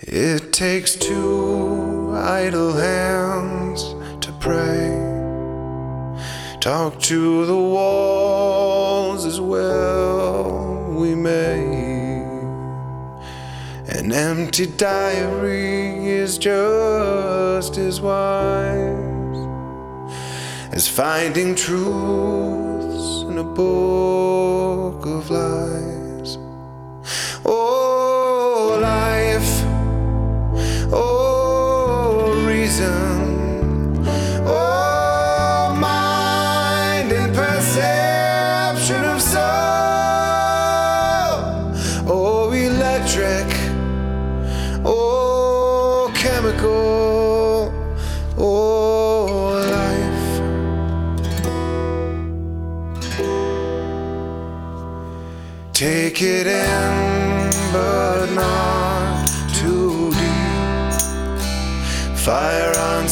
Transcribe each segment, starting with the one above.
It takes two idle hands to pray. Talk to the walls as well we may. An empty diary is just as wise as finding truths in a book of lies. Oh, life, oh, reason, oh, mind and perception of soul, oh, electric, oh, chemical, oh, life. Take it in, but not too deep. Fire on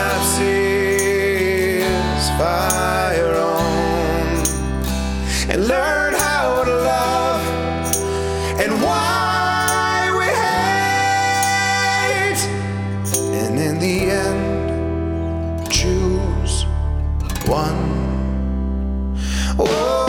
synapses, fire on, and learn how to love and why we hate. And in the end, choose one. Oh,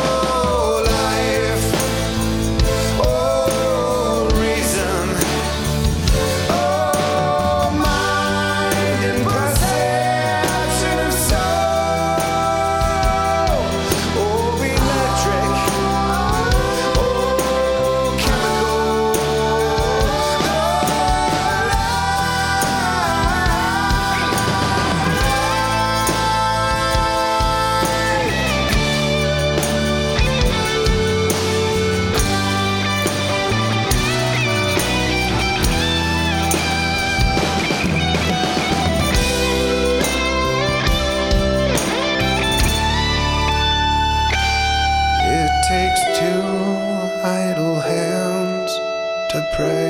takes two idle hands to pray.